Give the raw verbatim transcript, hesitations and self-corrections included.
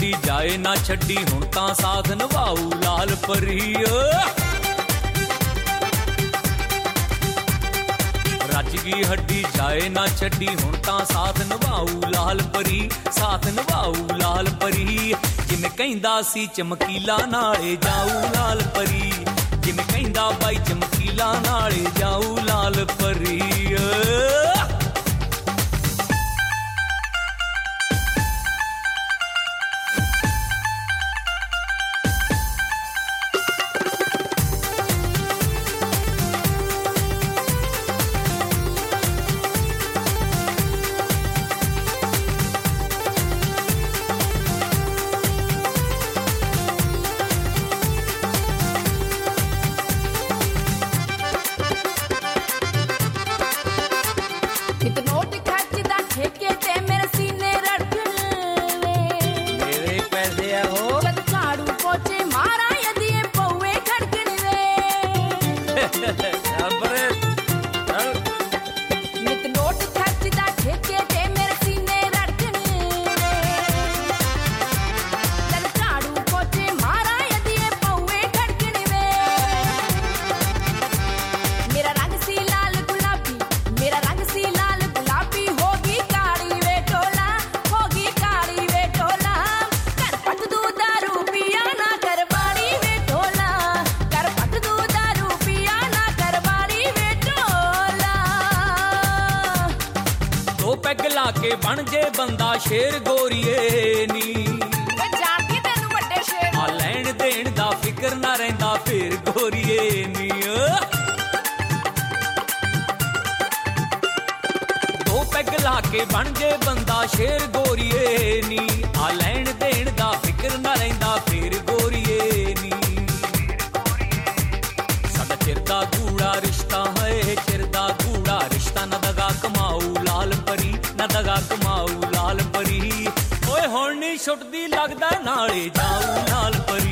हड्डी जाए ना छड्डी हुण तां साथ निभाऊ लाल परी। रज गई हड्डी जाए ना छड्डी हुण तां साथ निभाऊ लाल परी, साथ निभाऊ लाल परी। जिवें कहिंदा सी चमकीला नाले जाऊ लाल परी, जिवें कहिंदा बाई चमकीला नाले जाऊ लाल परी। ला के बन जे बंदा शेर गोरीए नी, जाती तेनू वड्डे शेर आ लैण देण दा फिकर ना रहिंदा फिर गोरीए नी। दो पैग ला के बन जे बंदा शेर गोरीए नी, आ लैण देण दा फिकर ना रहिंदा फिर गोरीए नी। साडा चिर दा गूड़ा रिश्ता है, चिर दा गूड़ा रिश्ता ना दगा कमाऊ लाल परी, ना दगा कमाऊ लाल परी। ओए हुण नहीं छुटदी लगदा नाले जाऊ लाल परी।